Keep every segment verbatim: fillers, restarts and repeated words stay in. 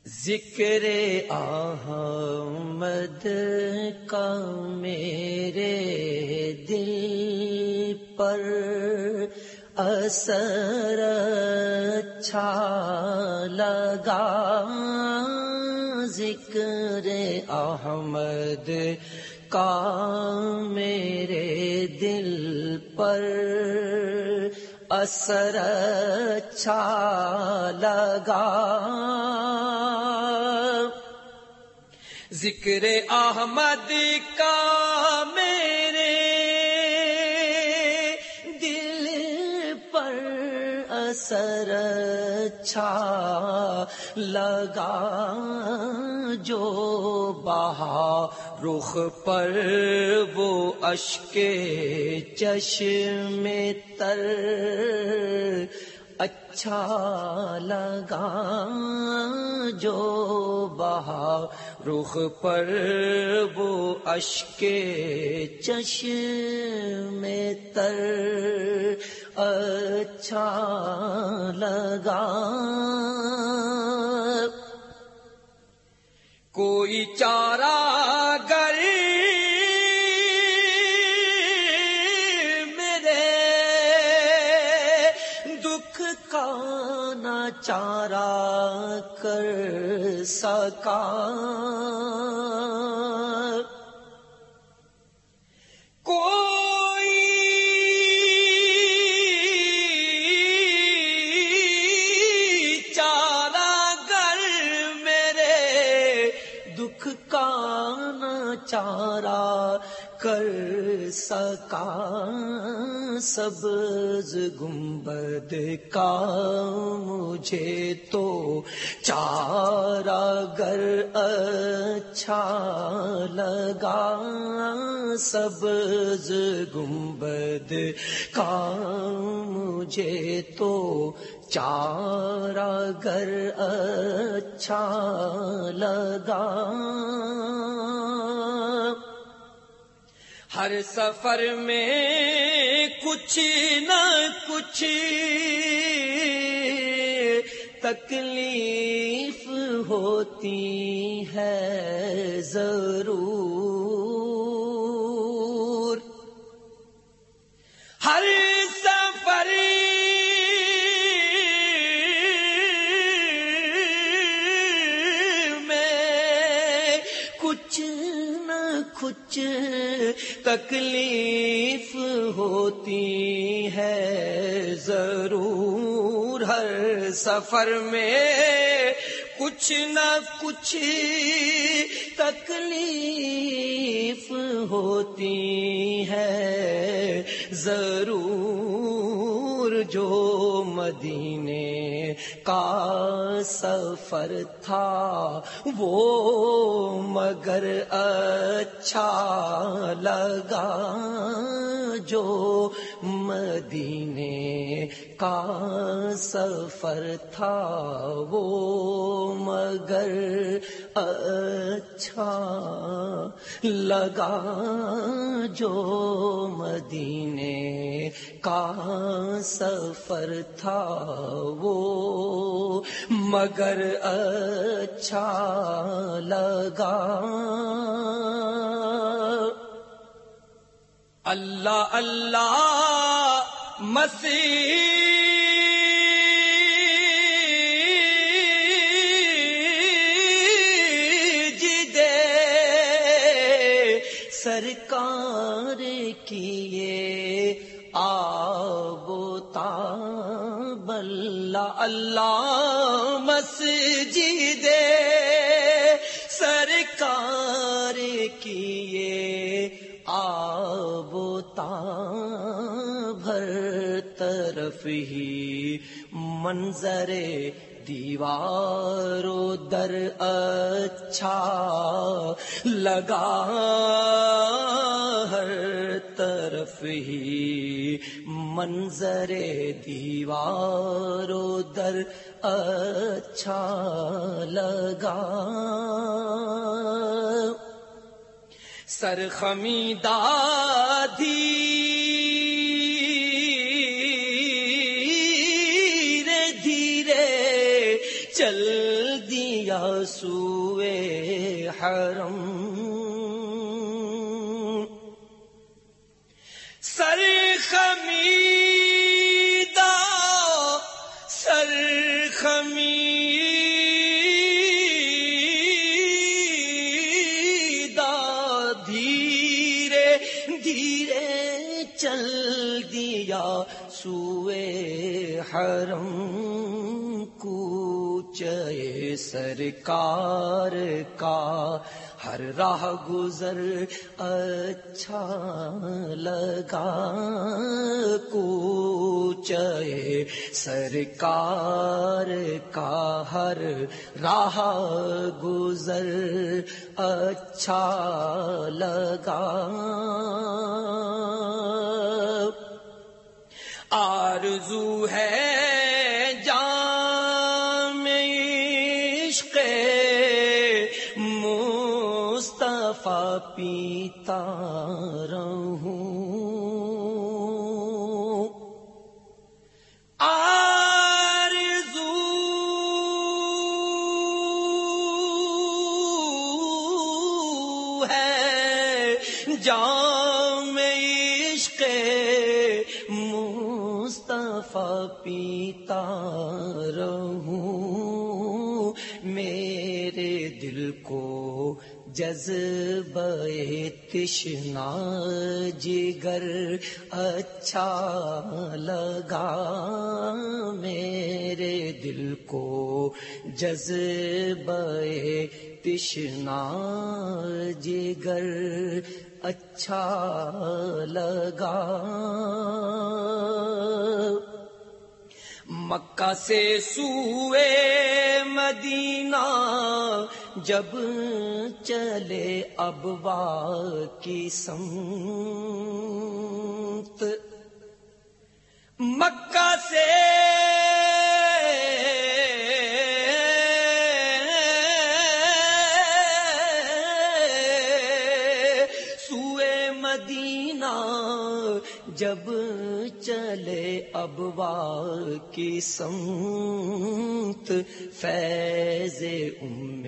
ذکر احمد کا میرے دل پر اثر اچھا لگا، ذکر احمد کا میرے دل پر اثر اچھا لگا، ذکر احمد کا میرے دل پر اثر اچھا لگا، جو بہا رخ پر وہ اشک چشم تر اچھا لگا، جو بہا رخ پر وہ اشک چشم تر اچھا لگا، کوئی چارہ گر میرے دکھ کا نہ چارہ کر سکا، کوئی چارہ گر میرے دکھ کا نہ چارہ کر سکا، سبز گنبد کا مجھے تو چارہ گر اچھا لگا، سبز گنبد کا مجھے تو چارہ گر اچھا لگا، ہر سفر میں کچھ نہ کچھ تکلیف ہوتی ہے ضرور، ہر سفر میں کچھ نہ کچھ تکلیف ہوتی ہے ضرور، ہر سفر میں کچھ نہ کچھ تکلیف ہوتی ہے ضرور، جو مدینے کا سفر تھا وہ مگر اچھا لگا، جو مدینے کا سفر تھا وہ مگر اچھا لگا، جو مدینے کا سفر تھا وہ مگر اچھا لگا، اللہ اللہ مسجد سرکار کیے آب و تاب، اللہ اللہ مسجد سرکار کیے آب و تاب، ہر طرف ہی منظر دیوار و در اچھا لگا، ہر طرف ہی منظر دیوار و در اچھا لگا، سرخمیدہ دھیرے دھیرے چل دیا سوئے حرم، سر خمیدہ سر خمیدہ دھیرے دھیرے چل دیا سوئے حرم، کوچے سرکار کا ہر راہ گزر اچھا لگا، کوچے سرکار کا ہر راہ گزر اچھا لگا، آرزو ہے جام عشق مصطفیٰ پیتا رہوں، آرزو ہے جام عشق مصطفیٰ پیتا رہوں، میرے دل کو جذبہ تشنا جگر اچھا لگا، میرے دل کو جذبہ تشنا جگر اچھا لگا، مکہ سے سوئے مدینہ جب چلے ابوا کی سمت، مکہ سے سوئے مدینہ جب چلے ابوا کی سمت، فیض ام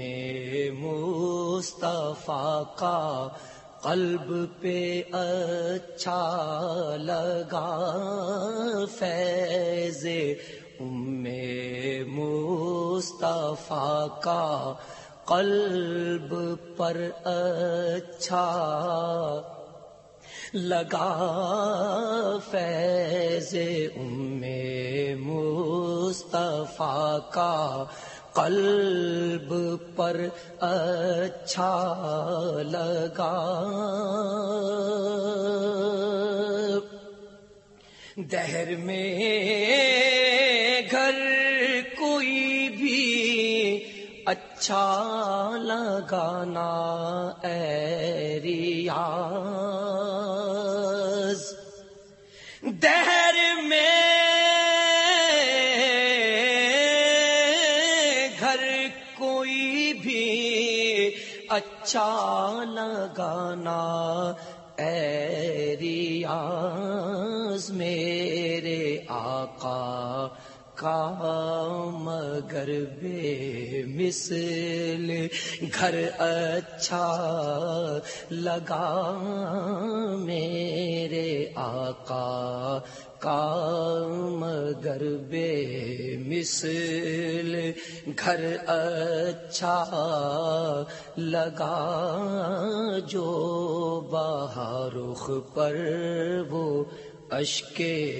مصطفیٰ کا قلب پہ اچھا لگا، فیض ام مصطفیٰ کا قلب پر اچھا لگا، فیض ام مصطفیٰ کا قلب پر اچھا لگا، دہر میں گھر کوئی بھی اچھا لگانا اے ریاض، دہر میں گھر کوئی بھی اچھا لگانا اے ریاض، میرے آقا کا مگر بے مثل گھر اچھا لگا، میرے آقا کا مگر بے مثل گھر اچھا لگا، جو بہار رخ پر وہ اشک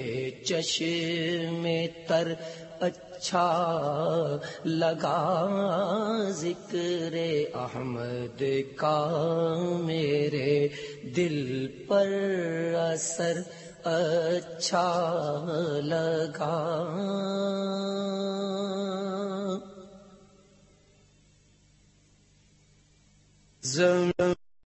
چشم تر اچھا لگا، ذکر احمد کا میرے دل پر اثر اچھا لگا، زم